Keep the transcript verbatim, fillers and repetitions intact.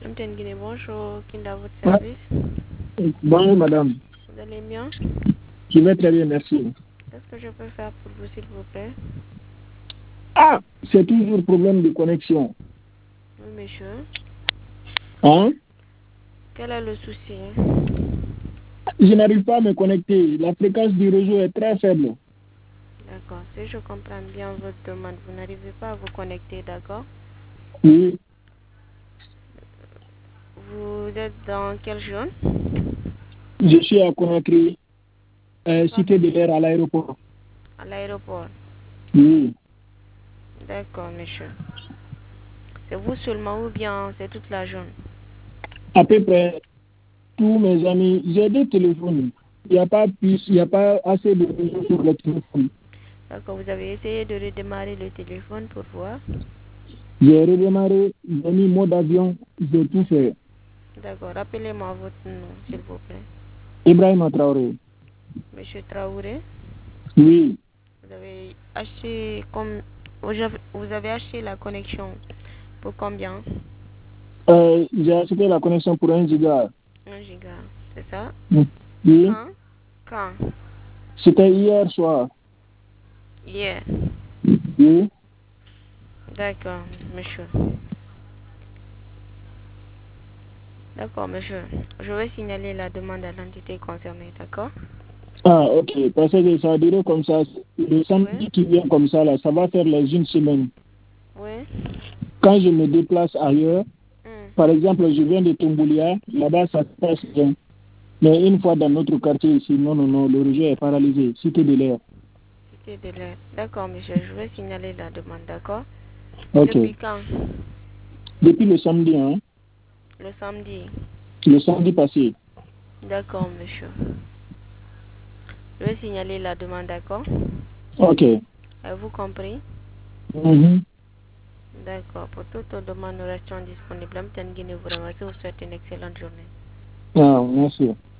Amten Guinée, bonjour. Qui est à votre Ah, service? bonjour madame. Vous allez bien? Je vais très bien, merci. Qu'est-ce que je peux faire pour vous, s'il vous plaît? Ah, c'est toujours problème de connexion. Oui, monsieur. Hein? Quel est le souci? Je n'arrive pas à me connecter. La fréquence du réseau est très faible. D'accord. Si je comprends bien votre demande, vous n'arrivez pas à vous connecter, d'accord? Oui, Vous êtes dans quelle zone? je suis à Conakry, euh, Ah, cité de l'air à l'aéroport. à l'aéroport. Oui, D'accord, monsieur. C'est vous seulement ou bien c'est toute la zone? à peu près tous mes amis. J'ai deux téléphones. Il n'y a pas plus, il n'y a pas assez de réseau sur le téléphone. D'accord, vous avez essayé de redémarrer le téléphone pour voir? J'ai redémarré, j'ai mis mode avion, j'ai tout fait. D'accord, rappelez-moi votre nom, s'il vous plaît. Ibrahim Traoré. Monsieur Traoré, Oui, vous avez acheté comme vous avez, vous avez acheté la connexion pour combien? euh, j'ai acheté la connexion pour un giga. Un giga, c'est ça? Oui, Quand? Quand? c'était hier soir. Hier. Oui. D'accord, monsieur. D'accord, monsieur. Je vais signaler la demande à l'entité concernée, d'accord? Ah, ok. Parce que ça a duré comme ça. Le Oui. samedi qui vient comme ça, là, ça va faire les une semaine. Oui. Quand je me déplace ailleurs, Hmm. par exemple, je viens de Tumboulia, là-bas, ça se passe bien. Mais une fois dans notre quartier ici, non, non, non, le réseau est paralysé. Cité de l'air. C'était de l'aide. D'accord, monsieur. Je vais signaler la demande, d'accord? Ok. Depuis quand? Depuis le samedi, hein? Le samedi. Le samedi passé. D'accord, monsieur. Je vais signaler la demande, d'accord? Ok. Avez-vous compris? Mhm. D'accord. Pour toute demande, nous restons disponibles. Amten Guinée vous remercie. Vous souhaite une excellente journée. Ah, merci.